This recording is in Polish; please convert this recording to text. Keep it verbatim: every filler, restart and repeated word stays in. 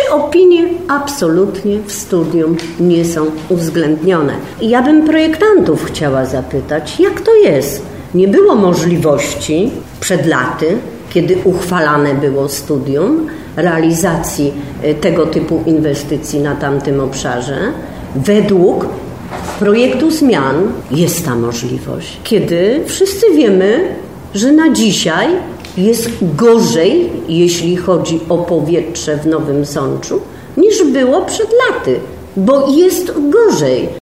Te opinie absolutnie w studium nie są uwzględnione. I ja bym projektantów chciała zapytać, jak to jest? Nie było możliwości przed laty, kiedy uchwalane było studium, realizacji tego typu inwestycji na tamtym obszarze. Według projektu zmian jest ta możliwość, kiedy wszyscy wiemy, że na dzisiaj jest gorzej, jeśli chodzi o powietrze w Nowym Sączu, niż było przed laty, bo jest gorzej.